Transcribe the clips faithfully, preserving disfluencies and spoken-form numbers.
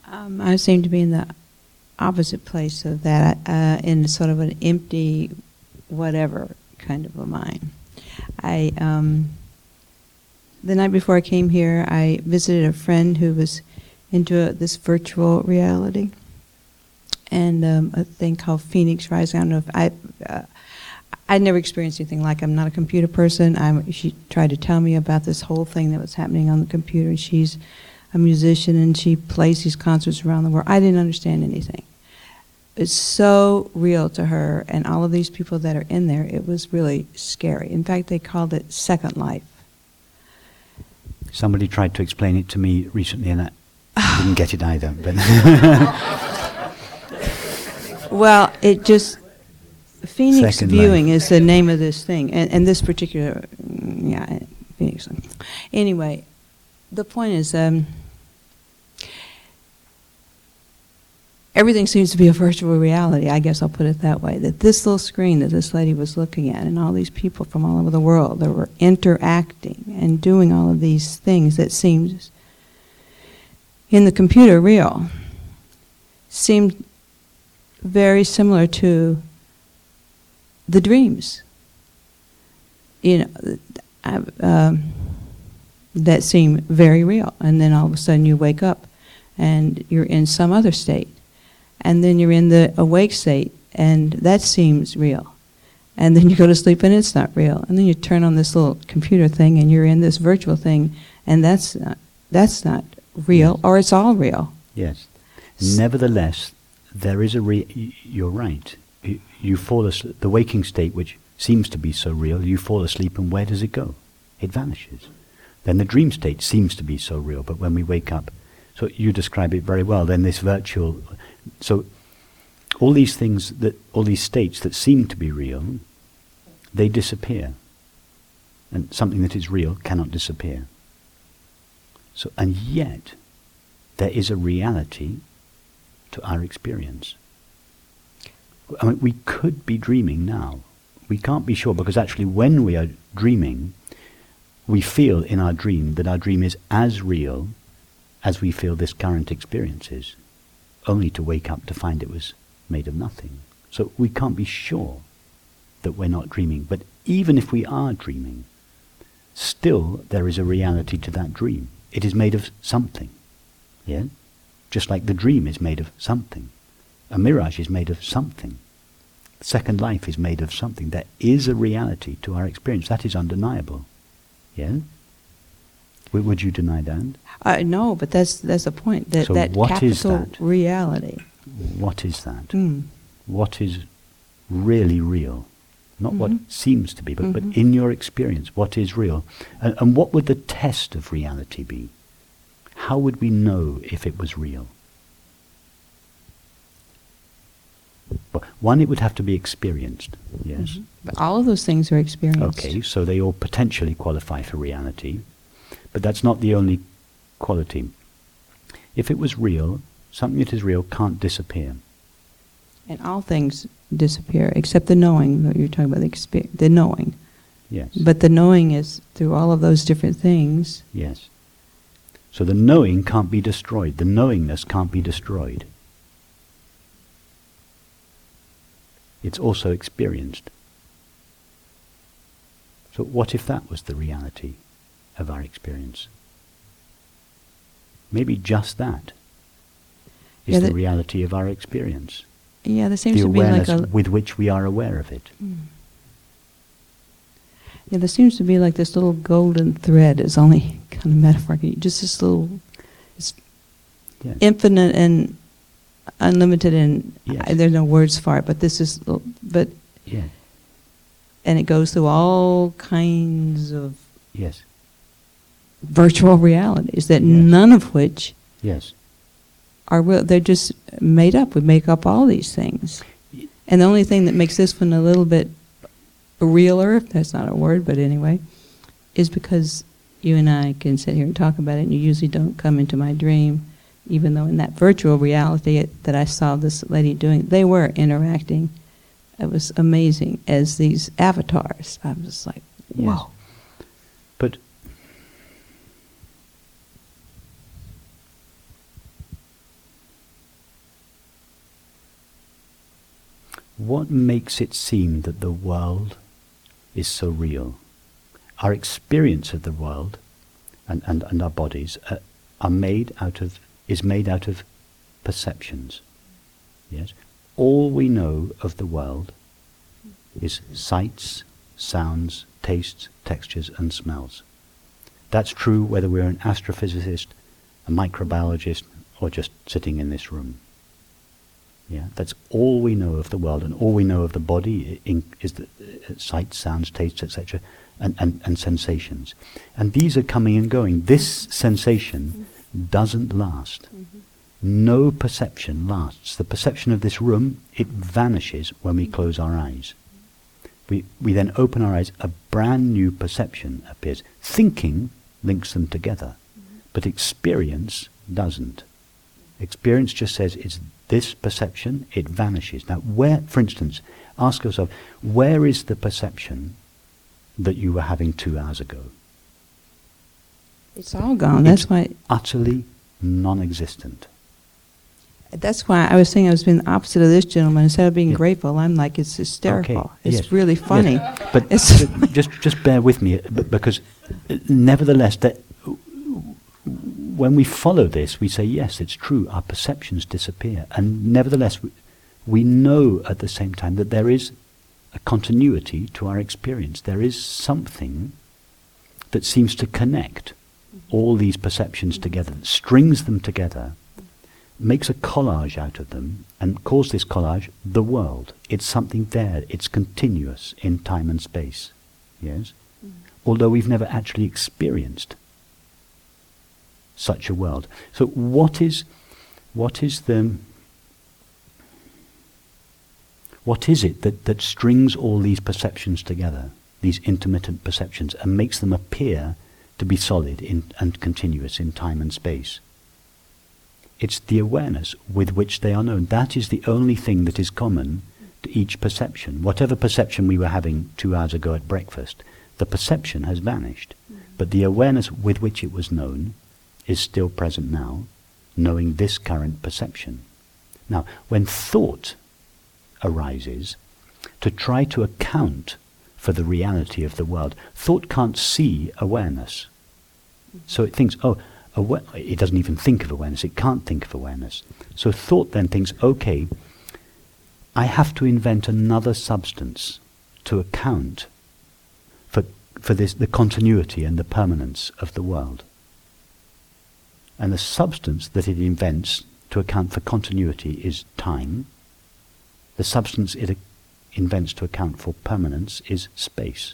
Um, I seem to be in the opposite place of that, uh, in sort of an empty whatever kind of a mind. I, um, the night before I came here, I visited a friend who was into a, this virtual reality and um, a thing called Phoenix Rising. I don't know if I, uh, I'd never experienced anything like it. I'm not a computer person. I'm, she tried to tell me about this whole thing that was happening on the computer. She's a musician and she plays these concerts around the world. I didn't understand anything. It's so real to her and all of these people that are in there. It was really scary. In fact, they called it Second Life. Somebody tried to explain it to me recently and I didn't get it either. But well, it just, Phoenix Second Viewing Life. is the name of this thing, and, and this particular, yeah, Phoenix. Anyway, the point is, um, everything seems to be a virtual reality, I guess I'll put it that way, that this little screen that this lady was looking at and all these people from all over the world that were interacting and doing all of these things that seemed in the computer real, seemed very similar to the dreams, you know, I, um, that seem very real. And then all of a sudden you wake up and you're in some other state. And then you're in the awake state, and that seems real. And then you go to sleep, and it's not real. And then you turn on this little computer thing, and you're in this virtual thing, and that's not, that's not real, Yes. or it's all real. yes. Nevertheless, there is a re- you're right. You, you fall asleep, the waking state, which seems to be so real, you fall asleep, and where does it go? It vanishes. Then the dream state seems to be so real, but when we wake up, so you describe it very well, then this virtual, so all these things, that all these states that seem to be real, they disappear. And something that is real cannot disappear. So, and yet, there is a reality to our experience. I mean, we could be dreaming now. We can't be sure, because actually when we are dreaming, we feel in our dream that our dream is as real as we feel this current experience is, only to wake up to find it was made of nothing. So we can't be sure that we're not dreaming. But even if we are dreaming, still there is a reality to that dream. It is made of something. Yeah? Just like the dream is made of something. A mirage is made of something. Second Life is made of something. There is a reality to our experience. That is undeniable. Yeah? W- would you deny that? Uh, no, but that's that's the point. That So that what is capital that? reality. What is that? Mm. What is really real? Not Mhm. what seems to be, but, Mhm. but in your experience, what is real? And, and what would the test of reality be? How would we know if it was real? Well, one, it would have to be experienced, yes. Mhm. But all of those things are experienced. Okay, so they all potentially qualify for reality, but that's not the only quality. If it was real, something that is real can't disappear. And all things disappear, except the knowing, what you're talking about, the, exper- the knowing. Yes. But the knowing is through all of those different things. Yes. So the knowing can't be destroyed. The knowingness can't be destroyed. It's also experienced. So what if that was the reality of our experience? Maybe just that is Yeah, the that- reality of our experience. Yeah, there seems The to be like awareness a... with which we are aware of it. Mm. Yeah, there seems to be like this little golden thread is only kind of metaphorical. Just this little... It's Yes. infinite and unlimited, and Yes. I, there's no words for it, but this is... little- But Yeah. and it goes through all kinds of Yes. virtual realities that Yes. none of which Yes. are real. They're just made up. We make up all these things. Y- And the only thing that makes this one a little bit realer, if that's not a word, but anyway, is because you and I can sit here and talk about it, and you usually don't come into my dream, even though in that virtual reality it, that I saw this lady doing, they were interacting. It was amazing as these avatars. I was like, Yes. whoa. But what makes it seem that the world is so real? Our experience of the world and, and, and our bodies are, are made out of, is made out of perceptions. Yes? All we know of the world is sights, sounds, tastes, textures and smells. That's true whether we're an astrophysicist, a microbiologist, or just sitting in this room. Yeah, that's all we know of the world, and all we know of the body in, is the uh, sights, sounds, tastes, et cetera, and, and, and sensations. And these are coming and going. This sensation doesn't last. Mm-hmm. No perception lasts. The perception of this room, it vanishes when we close our eyes. We, we then open our eyes, a brand new perception appears. Thinking links them together, but experience doesn't. Experience just says it's this perception, it vanishes. Now, where, for instance, ask yourself, where is the perception that you were having two hours ago? It's all gone. That's it's why. Utterly non-existent. That's why I was saying I was being the opposite of this gentleman. Instead of being Yeah. grateful, I'm like, it's hysterical. Okay, It's yes. really funny. Yes. But It's just just bear with me, b- because uh, nevertheless, that when we follow this, we say, yes, it's true, our perceptions disappear. And nevertheless, we, we know at the same time that there is a continuity to our experience. There is something that seems to connect all these perceptions together, that strings them together, makes a collage out of them, and calls this collage the world. It's something there. It's continuous in time and space. Yes? Mm. Although we've never actually experienced such a world. So what is what is the what is it that, that strings all these perceptions together, these intermittent perceptions, and makes them appear to be solid in, and continuous in time and space? It's the awareness with which they are known. That is the only thing that is common to each perception. Whatever perception we were having two hours ago at breakfast, the perception has vanished. Mm. But the awareness with which it was known is still present now, knowing this current perception. Now, when thought arises to try to account for the reality of the world, thought can't see awareness. Mm. So it thinks, oh, Awa- it doesn't even think of awareness. It can't think of awareness. So thought then thinks, okay, I have to invent another substance to account for for this the continuity and the permanence of the world. And the substance that it invents to account for continuity is time. The substance it uh, invents to account for permanence is space.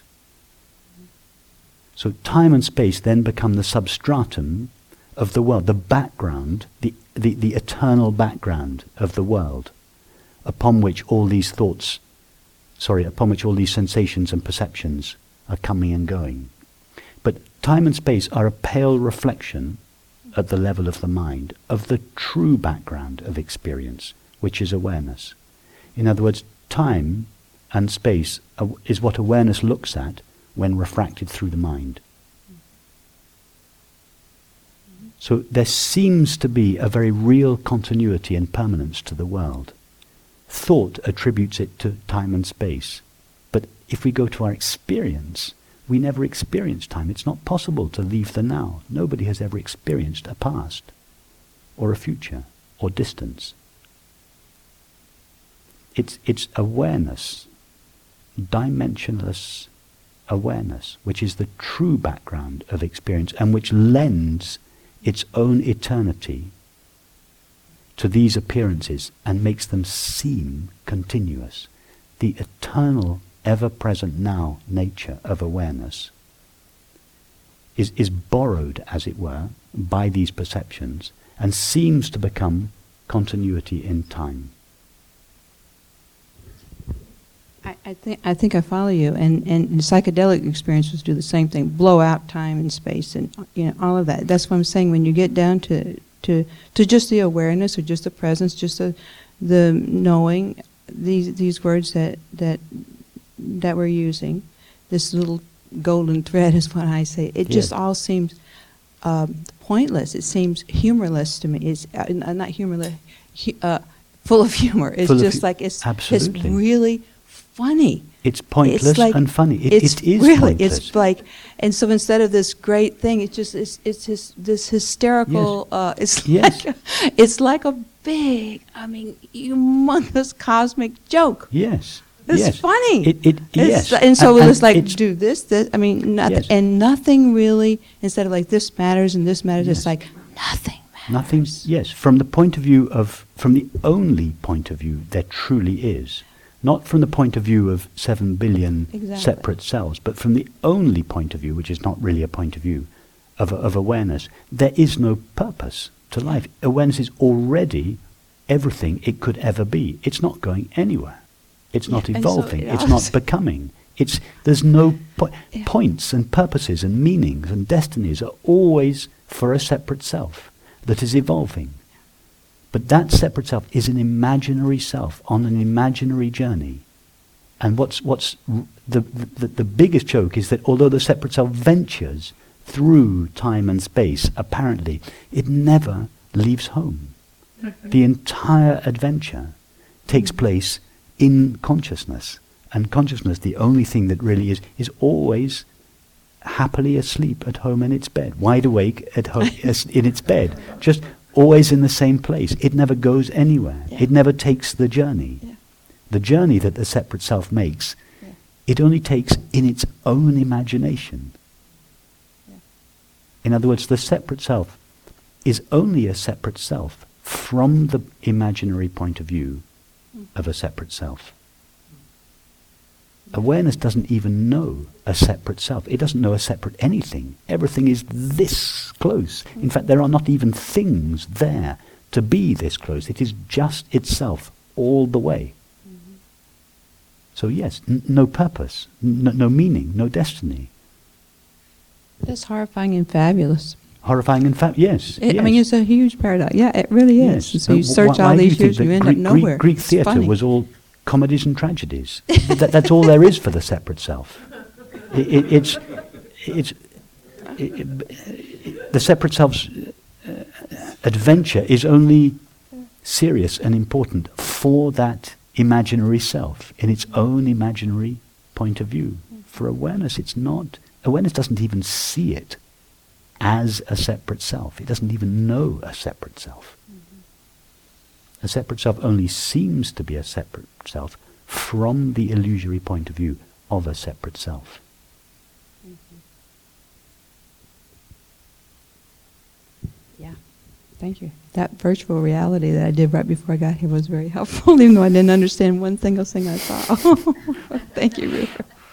So time and space then become the substratum of the world, the background, the, the, the eternal background of the world, upon which all these thoughts, sorry, upon which all these sensations and perceptions are coming and going. But time and space are a pale reflection at the level of the mind of the true background of experience, which is awareness. In other words, time and space are, is what awareness looks at when refracted through the mind. So there seems to be a very real continuity and permanence to the world. Thought attributes it to time and space. But if we go to our experience, we never experience time. It's not possible to leave the now. Nobody has ever experienced a past, or a future, or distance. It's, it's awareness, dimensionless awareness, which is the true background of experience, and which lends its own eternity to these appearances and makes them seem continuous. The eternal, ever-present now nature of awareness is, is borrowed, as it were, by these perceptions and seems to become continuity in time. I, I think I think I follow you, and and psychedelic experiences do the same thing, blow out time and space, and you know all of that. That's what I'm saying. When you get down to to to just the awareness, or just the presence, just the the knowing, these these words that that that we're using, this little golden thread is what I say. It just Yes. all seems um, pointless. It seems humorless to me. It's uh, not humorless. Hu- uh, full of humor. It's Full of just hu- like, it's, it's Absolutely. really funny. It's pointless It's like- and funny. It, it's it is really, pointless. it's like, and so instead of this great thing, it's just, it's, it's his, this hysterical, uh, it's Yes. like, a, it's like a big, I mean, humongous cosmic joke. yes. It's yes. funny. It, it, It's- yes. And so And- it's like, it's- do this, this, I mean, nothing, Yes. and nothing really, instead of like, this matters and this matters, Yes. it's like, nothing matters. Nothing, yes, from the point of view of, from the only point of view there truly is, not from the point of view of seven billion Exactly. separate cells, but from the only point of view, which is not really a point of view, of, of awareness, there is no purpose to life. Awareness is already everything it could ever be. It's not going anywhere. It's not Yeah, and so evolving. it It's not also- becoming. It's, there's no po- Yeah. points and purposes and meanings and destinies are always for a separate self that is evolving. But that separate self is an imaginary self on an imaginary journey. And what's, what's r- the, the, the biggest joke is that although the separate self ventures through time and space, apparently, it never leaves home. The entire adventure takes place in consciousness. And consciousness, the only thing that really is, is always happily asleep at home in its bed, wide awake at home as in its bed, just always in the same place. It never goes anywhere. Yeah. It never takes the journey. Yeah. The journey that the separate self makes, Yeah. it only takes in its own imagination. Yeah. In other words, the separate self is only a separate self from the imaginary point of view Mm. of a separate self. Awareness doesn't even know a separate self. It doesn't know a separate anything. Everything is this close. In fact, there are not even things there to be this close. It is just itself all the way. Mm-hmm. So yes, n- no purpose, n- no meaning, no destiny. That's horrifying and fabulous. Horrifying and fa- yes, It, yes. I mean, it's a huge paradox. Yeah, it really is. Yes. And so Uh, you wh- search wh- all why do these you think years, that you end Greek, up nowhere. Greek, Greek It's theatre funny. was all comedies and tragedies. that, that's all there is for the separate self. It, it, it's, it's, it, it, the separate self's uh, adventure is only serious and important for that imaginary self, in its own imaginary point of view. For awareness, it's not. Awareness doesn't even see it as a separate self. It doesn't even know a separate self. A separate self only seems to be a separate self from the illusory point of view of a separate self. Yeah, thank you. That virtual reality that I did right before I got here was very helpful, even though I didn't understand one single thing I saw. Thank you, Rupert.